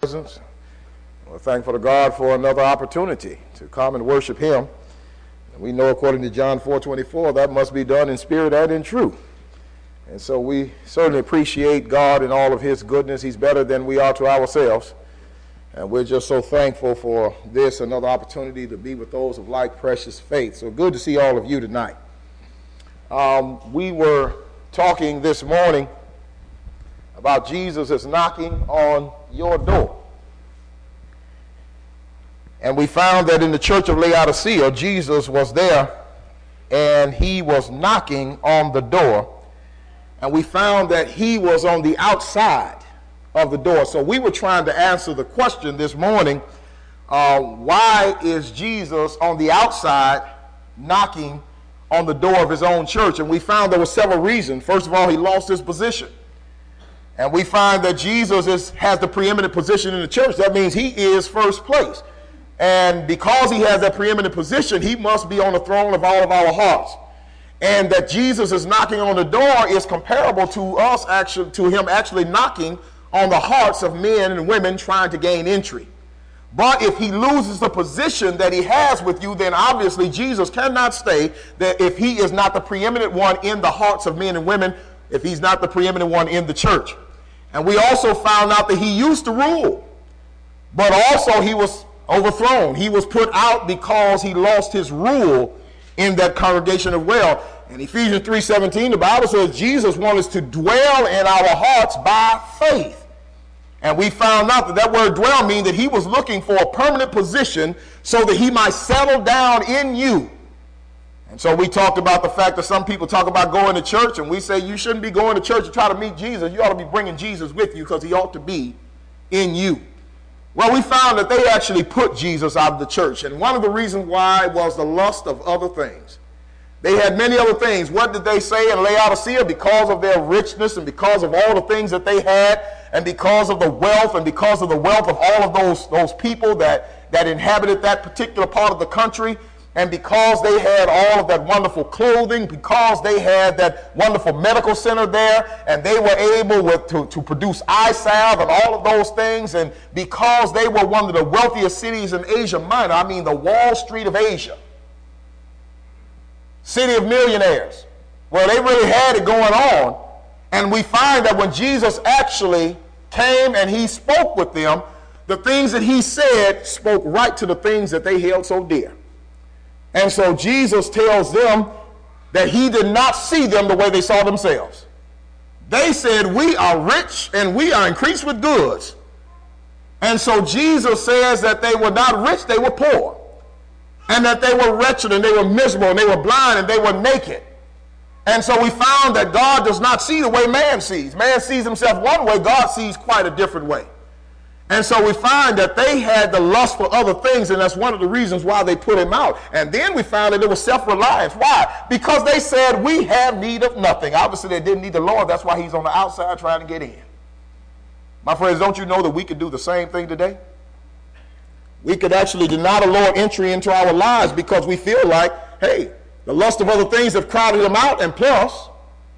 presence. We're thankful to God for another opportunity to come and worship him. And we know according to John 4:24, that must be done in spirit and in truth. And so we certainly appreciate God and all of his goodness. He's better than we are to ourselves. And we're just so thankful for this, another opportunity to be with those of like precious faith. So good to see all of you tonight. We were talking this morning about Jesus is knocking on your door. And we found that in the church of Laodicea, Jesus was there and he was knocking on the door. And we found that he was on the outside of the door. So we were trying to answer the question this morning, why is Jesus on the outside knocking on the door of his own church? And we found there were several reasons. First of all, he lost his position. And we find that Jesus has the preeminent position in the church. That means he is first place. And because he has that preeminent position, he must be on the throne of all of our hearts. And that Jesus is knocking on the door is comparable to him actually knocking on the hearts of men and women trying to gain entry. But if he loses the position that he has with you, then obviously Jesus cannot stay that if he is not the preeminent one in the hearts of men and women, if he's not the preeminent one in the church. And we also found out that he used to rule, but also he was overthrown. He was put out because he lost his rule in that congregation as well. In Ephesians 3:17, the Bible says Jesus wants us to dwell in our hearts by faith. And we found out that that word dwell means that he was looking for a permanent position so that he might settle down in you. And so we talked about the fact that some people talk about going to church, and we say you shouldn't be going to church to try to meet Jesus. You ought to be bringing Jesus with you because he ought to be in you. Well, we found that they actually put Jesus out of the church. And one of the reasons why was the lust of other things. They had many other things. What did they say in Laodicea? Because of their richness and because of all the things that they had and because of the wealth and because of the wealth of all of those people that inhabited that particular part of the country, and because they had all of that wonderful clothing, because they had that wonderful medical center there, and they were able to produce eye salve and all of those things, and because they were one of the wealthiest cities in Asia Minor, I mean the Wall Street of Asia, city of millionaires, well, they really had it going on. And we find that when Jesus actually came and he spoke with them, the things that he said spoke right to the things that they held so dear. And so Jesus tells them that he did not see them the way they saw themselves. They said, we are rich and we are increased with goods. And so Jesus says that they were not rich, they were poor. And that they were wretched and they were miserable and they were blind and they were naked. And so we found that God does not see the way man sees. Man sees himself one way, God sees quite a different way. And so we find that they had the lust for other things, and that's one of the reasons why they put him out. And then we found that it was self-reliance. Why? Because they said, we have need of nothing. Obviously, they didn't need the Lord. That's why he's on the outside trying to get in. My friends, don't you know that we could do the same thing today? We could actually deny the Lord entry into our lives because we feel like, hey, the lust of other things have crowded him out, and plus,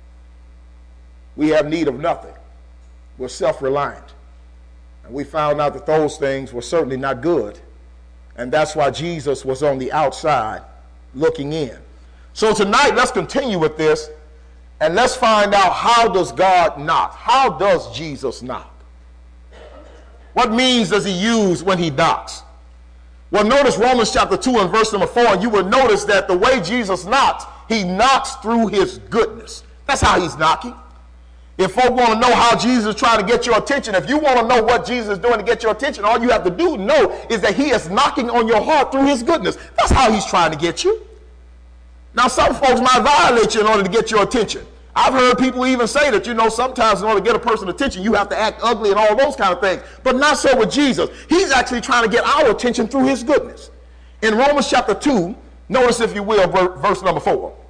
we have need of nothing. We're self-reliant. And we found out that those things were certainly not good. And that's why Jesus was on the outside looking in. So tonight, let's continue with this, and let's find out, how does God knock? How does Jesus knock? What means does he use when he knocks? Well, notice Romans chapter 2 and verse number 4, and you will notice that the way Jesus knocks, he knocks through his goodness. That's how he's knocking. If folk want to know how Jesus is trying to get your attention, if you want to know what Jesus is doing to get your attention, all you have to do know is that he is knocking on your heart through his goodness. That's how he's trying to get you. Now, some folks might violate you in order to get your attention. I've heard people even say that, sometimes in order to get a person's attention, you have to act ugly and all those kind of things. But not so with Jesus. He's actually trying to get our attention through his goodness. In Romans chapter 2, notice, if you will, verse number 4.